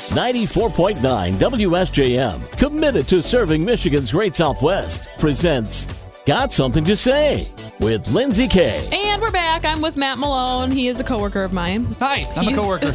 94.9 WSJM, committed to serving Michigan's Great Southwest, presents Got Something to Say with Lindsay Kay. And we're back. I'm with Matt Malone. He is a coworker of mine. Hi, I'm a coworker.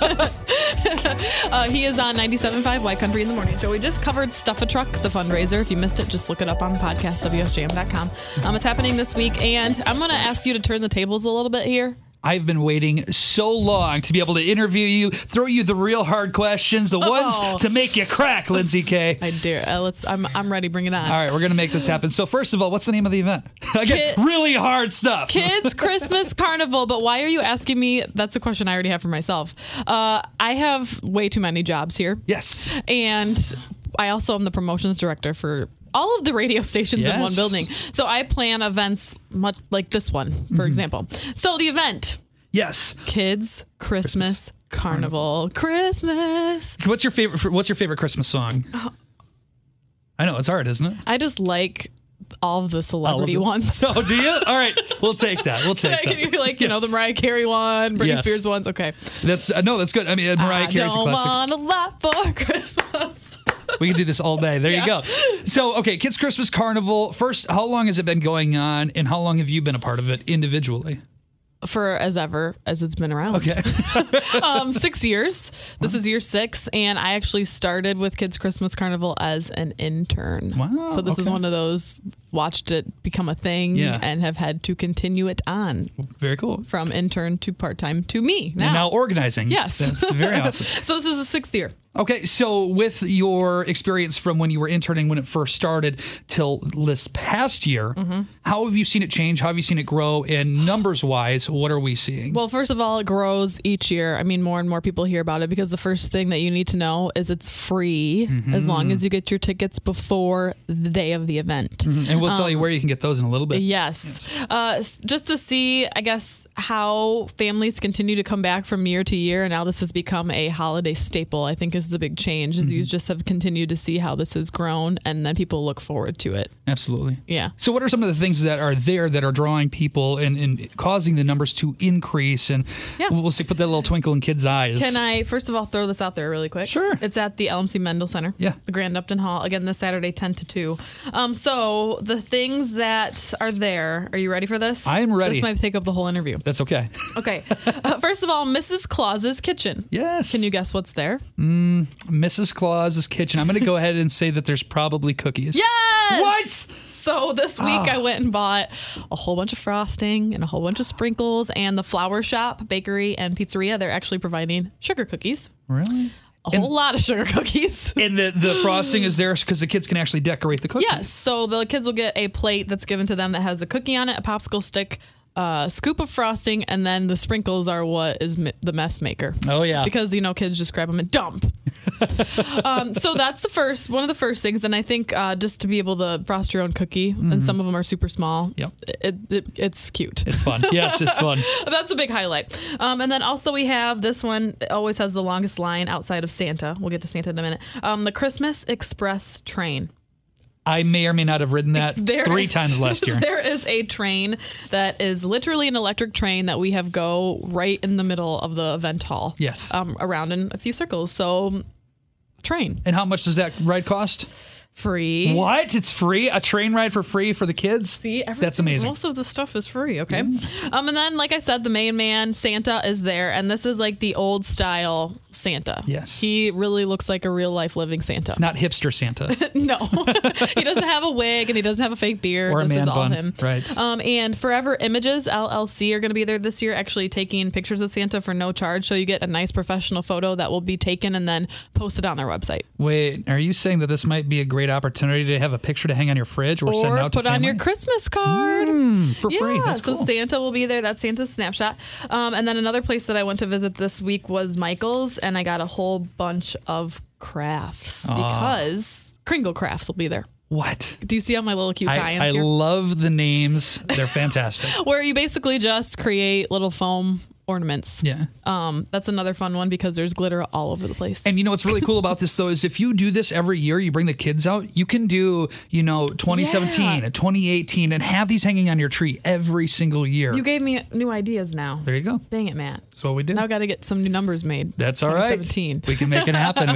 He is on 97.5 White Country in the Morning Show. We just covered Stuff a Truck, the fundraiser. If you missed it, just look it up on the podcast, WSJM.com. It's happening this week, and I'm going to ask you to turn the tables a little bit here. I've been waiting so long to be able to interview you, throw you the real hard questions, the ones to make you crack, Lindsay Kay. I dare. I'm ready. Bring it on. All right, we're going to make this happen. So first of all, what's the name of the event? Again, really hard stuff. Kids Christmas Carnival. But why are you asking me? That's a question I already have for myself. I have way too many jobs here. Yes. And I also am the promotions director for all of the radio stations in one building. So I plan events much like this one, for example. So the event. Yes. Kids Christmas Carnival. Christmas. What's your favorite Christmas song? I know, it's hard, isn't it? I just like all of the celebrity ones. Oh, do you? All right. We'll take that. Can you the Mariah Carey one, Britney Spears ones? Okay. That's good. I mean, Mariah Carey's a classic. I don't want a lot for Christmas. We can do this all day. There you go. So, okay, Kids Christmas Carnival. First, how long has it been going on, and how long have you been a part of it individually? For as it's been around. Okay. 6 years. This is year 6, and I actually started with Kids Christmas Carnival as an intern. Wow. So this is one of those, watched it become a thing and have had to continue it on. Very cool. From intern to part-time to me now. And now organizing. Yes. That's very awesome. So this is the 6th year. Okay, so with your experience from when you were interning when it first started till this past year, how have you seen it change? How have you seen it grow? And numbers-wise, what are we seeing? Well, first of all, it grows each year. I mean, more and more people hear about it because the first thing that you need to know is it's free as long as you get your tickets before the day of the event. And we'll tell you where you can get those in a little bit. Yes. Just to see, I guess, how families continue to come back from year to year, and now this has become a holiday staple, I think is the big change, is you just have continued to see how this has grown, and then people look forward to it. Absolutely. Yeah. So what are some of the things that are there that are drawing people and causing the numbers to increase? And we'll see, put that little twinkle in kids' eyes. Can I, first of all, throw this out there really quick? Sure. It's at the LMC Mendel Center. Yeah. The Grand Upton Hall. Again, this Saturday, 10 to 2. So the things that are there, are you ready for this? I am ready. This might take up the whole interview. That's okay. Okay. First of all, Mrs. Claus's Kitchen. Yes. Can you guess what's there? Mrs. Claus's Kitchen. I'm going to go ahead and say that there's probably cookies. Yes! What? So this week I went and bought a whole bunch of frosting and a whole bunch of sprinkles, and the Flower Shop Bakery and Pizzeria, they're actually providing sugar cookies. Really? A whole lot of sugar cookies. And the frosting is there because the kids can actually decorate the cookies. Yes. So the kids will get a plate that's given to them that has a cookie on it, a popsicle stick, scoop of frosting, and then the sprinkles are what is the mess maker. Oh, yeah. Because, kids just grab them and dump. So that's one of the first things. And I think just to be able to frost your own cookie, and some of them are super small. Yep. It's cute. It's fun. Yes, it's fun. That's a big highlight. And then also we have this one. It always has the longest line outside of Santa. We'll get to Santa in a minute. The Christmas Express train. I may or may not have ridden that 3 times last year. There is a train that is literally an electric train that we have go right in the middle of the event hall. Yes. Around in a few circles. So, train. And how much does that ride cost? Free. What? It's free? A train ride for free for the kids? See, that's amazing. Most of the stuff is free, okay? And then, like I said, the main man, Santa, is there. And this is like the old style Santa. Yes. He really looks like a real life living Santa. It's not hipster Santa. No. He doesn't have a wig and he doesn't have a fake beard. Or a man is all bun. him. Right. And Forever Images, LLC, are going to be there this year, actually taking pictures of Santa for no charge. So you get a nice professional photo that will be taken and then posted on their website. Wait, are you saying that this might be a great opportunity to have a picture to hang on your fridge or send out to put on your Christmas card for free? That's cool. So Santa will be there. That's Santa's Snapshot. And then another place that I went to visit this week was Michael's, and I got a whole bunch of crafts because Kringle Crafts will be there. What? Do you see all my little cute tie-ins I here? love the names. They're fantastic. Where you basically just create little foam ornaments. Yeah. That's another fun one because there's glitter all over the place. And what's really cool about this though is if you do this every year, you bring the kids out, you can do 2017 and 2018 and have these hanging on your tree every single year. You gave me new ideas now. There you go. Dang it, Matt. That's what we do. Now I got to get some new numbers made. That's all right. 2017. We can make it happen.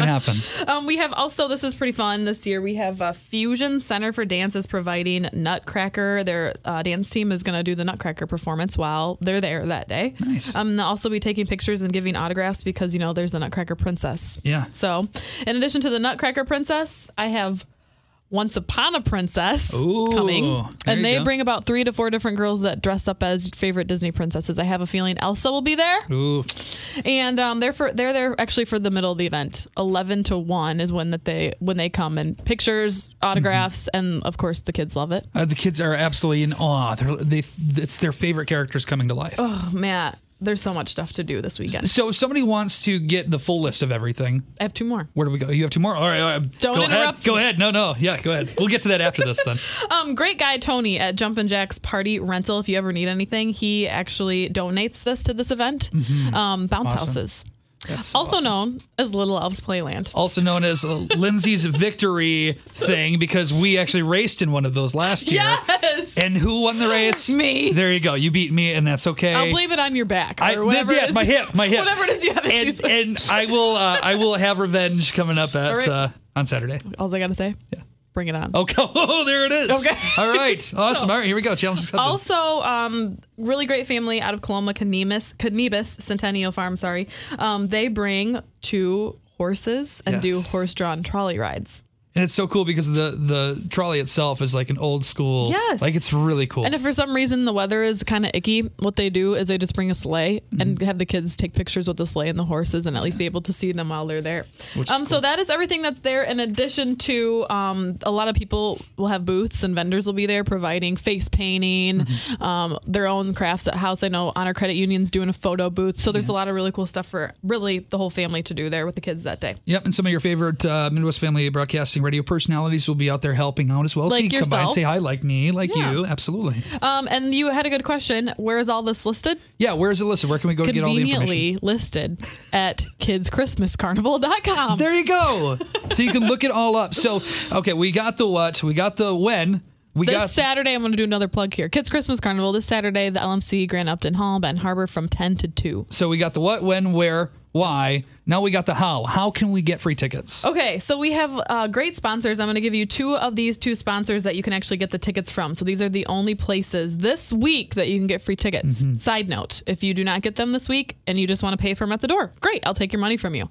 We have also, this is pretty fun this year, we have Fusion Center for Dance is providing Nutcracker. Their dance team is going to do the Nutcracker performance while they're there that day. Nice. They'll also be taking pictures and giving autographs because, there's the Nutcracker Princess. Yeah. So, in addition to the Nutcracker Princess, I have Once Upon a Princess coming. And they bring about 3 to 4 different girls that dress up as favorite Disney princesses. I have a feeling Elsa will be there. Ooh. And they're there actually for the middle of the event. 11 to 1 is when they come, and pictures, autographs, and of course the kids love it. The kids are absolutely in awe. It's their favorite characters coming to life. Oh, Matt, there's so much stuff to do this weekend. So if somebody wants to get the full list of everything, I have 2 more. where do we go? You have 2 more? All right. Don't interrupt Go me. ahead. No. Yeah, go ahead. We'll get to that after this then. Great guy Tony at Jumpin' Jack's Party Rental. If you ever need anything, he actually donates this to this event. Bounce houses. That's also awesome. known as Little Elves Playland. Also known as Lindsay's victory thing, because we actually raced in one of those last year. Yes! And who won the race? Me. There you go. You beat me, and that's okay. I'll blame it on your back. Or whatever yes, it is. my hip. Whatever it is you have issues with. And I will have revenge coming up on Saturday. All I got to say? Yeah. Bring it on. Okay. Oh, there it is. Okay. All right. Awesome. All right, here we go. Challenge accepted. Also, really great family out of Coloma, Canibus Centennial Farm, sorry. They bring 2 horses and do horse-drawn trolley rides. And it's so cool because the trolley itself is like an old school. Yes. Like, it's really cool. And if for some reason the weather is kind of icky, what they do is they just bring a sleigh and have the kids take pictures with the sleigh and the horses and at least be able to see them while they're there. So that is everything that's there. In addition to a lot of people will have booths and vendors will be there providing face painting, their own crafts at house. I know Honor Credit Union's doing a photo booth. So there's a lot of really cool stuff for really the whole family to do there with the kids that day. Yep. And some of your favorite Midwest Family Broadcasting radio personalities will be out there helping out as well. Like so you can come by and yourself. say hi, like me, like you. Absolutely. And you had a good question. Where is all this listed? Yeah, where is it listed? Where can we go get all the information? Conveniently listed at kidschristmascarnival.com. There you go. So you can look it all up. So, okay, we got the what, we got the when. This Saturday, I'm going to do another plug here. Kids Christmas Carnival this Saturday, the LMC Grand Upton Hall, Benton Harbor from 10 to 2. So we got the what, when, where, why. Now we got the how. How can we get free tickets? Okay, so we have great sponsors. I'm going to give you 2 of these 2 sponsors that you can actually get the tickets from. So these are the only places this week that you can get free tickets. Side note, if you do not get them this week and you just want to pay for them at the door, great, I'll take your money from you.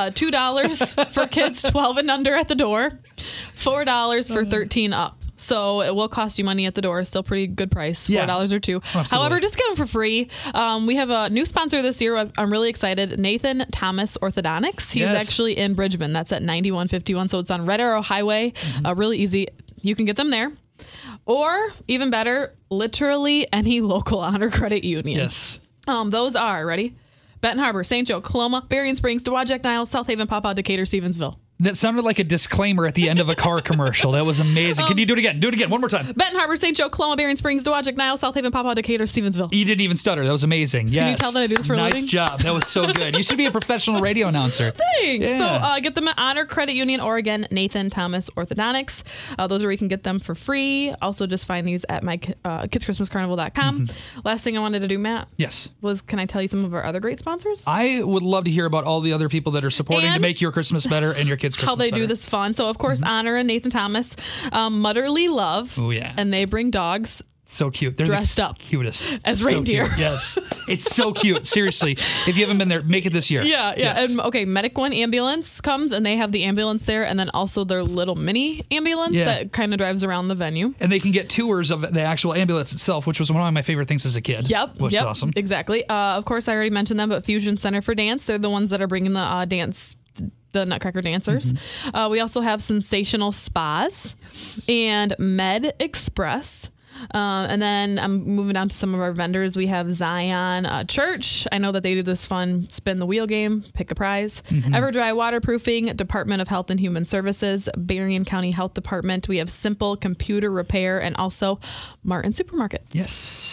$2 for kids 12 and under at the door, $4 for 13 up. So it will cost you money at the door. Still pretty good price, $4 or $2. Absolutely. However, just get them for free. We have a new sponsor this year. I'm really excited. Nathan Thomas Orthodontics. He's actually in Bridgman. That's at 9151. So it's on Red Arrow Highway. Really easy. You can get them there. Or even better, literally any local Honor Credit Union. Yes. Those are, ready? Benton Harbor, St. Joe, Coloma, Berrien Springs, Dowagiac, Niles, South Haven, Pawpaw, Decatur, Stevensville. That sounded like a disclaimer at the end of a car commercial. That was amazing. Can you do it again? Do it again. One more time. Benton Harbor, St. Joe, Coloma, Berrien Springs, Dowagiac, Niles, South Haven, Pawpaw, Decatur, Stevensville. You didn't even stutter. That was amazing. Can you tell that I do this for a living? Nice job. That was so good. You should be a professional radio announcer. Thanks. Yeah. So get them at Honor Credit Union, Oregon, Nathan Thomas Orthodontics. Those are where you can get them for free. Also, just find these at my kidschristmascarnival.com. Last thing I wanted to do, Matt. Yes. Was can I tell you some of our other great sponsors? I would love to hear about all the other people that are supporting to And make your Christmas better and your kids' Christmas how they better. do this fun. So, of course, Honor and Nathan Thomas, Motherly Love. Oh, yeah. And they bring dogs So cute. They're dressed the up cutest. as So reindeer. cute. Yes. It's so cute. Seriously. If you haven't been there, make it this year. Yeah. Yes. And, okay, Medic One ambulance comes, and they have the ambulance there, and then also their little mini ambulance that kind of drives around the venue. And they can get tours of the actual ambulance itself, which was one of my favorite things as a kid. Yep. Which is awesome. Exactly. Of course, I already mentioned them, but Fusion Center for Dance, they're the ones that are bringing the dance, the Nutcracker dancers. We also have Sensational Spas and Med Express. And then I'm moving down to some of our vendors. We have Zion Church. I know that they do this fun spin the wheel game, pick a prize. Everdry Waterproofing, Department of Health and Human Services, Berrien County Health Department. We have Simple Computer Repair and also Martin Supermarkets. Yes.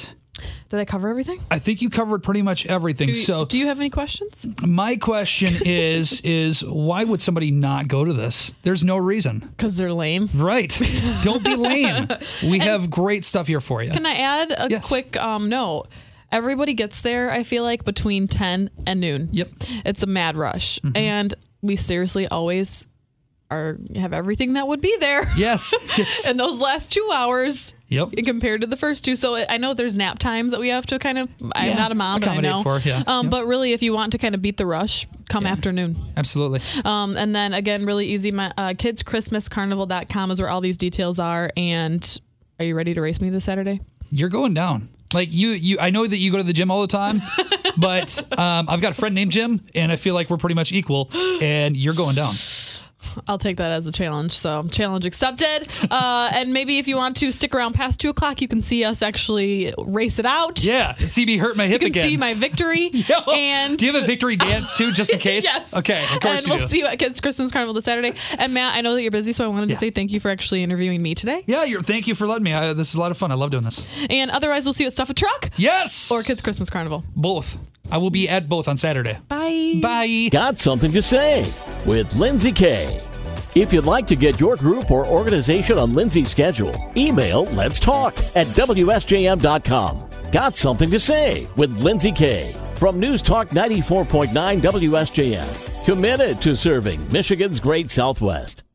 Did I cover everything? I think you covered pretty much everything. Do you have any questions? My question is why would somebody not go to this? There's no reason. Because they're lame. Right. Don't be lame. We have great stuff here for you. Can I add a quick note? Everybody gets there, I feel like, between 10 and noon. Yep. It's a mad rush. And we seriously always have everything that would be there. Yes. In those last 2 hours. Yep. Compared to the first two. So I know there's nap times that we have to kind of, I'm not a mom, but I know. But really, if you want to kind of beat the rush, come afternoon. Absolutely. And then again, really easy. KidsChristmasCarnival.com is where all these details are. And are you ready to race me this Saturday? You're going down. Like you, I know that you go to the gym all the time, but I've got a friend named Jim, and I feel like we're pretty much equal, and you're going down. I'll take that as a challenge. So challenge accepted. And maybe if you want to stick around past 2 o'clock, you can see us actually race it out. Yeah. See me hurt my hip again. You can see my victory. And do you have a victory dance too, just in case? Yes. Okay. Of course and we'll see you at Kids Christmas Carnival this Saturday. And Matt, I know that you're busy, so I wanted to say thank you for actually interviewing me today. Yeah. Thank you for letting me. This is a lot of fun. I love doing this. And otherwise, we'll see you at Stuff a Truck. Yes. Or Kids Christmas Carnival. Both. I will be at both on Saturday. Bye. Bye. Got something to say with Lindsay Kay. If you'd like to get your group or organization on Lindsay's schedule, email letstalk@WSJM.com. Got something to say with Lindsay Kay from News Talk 94.9 WSJM. Committed to serving Michigan's Great Southwest.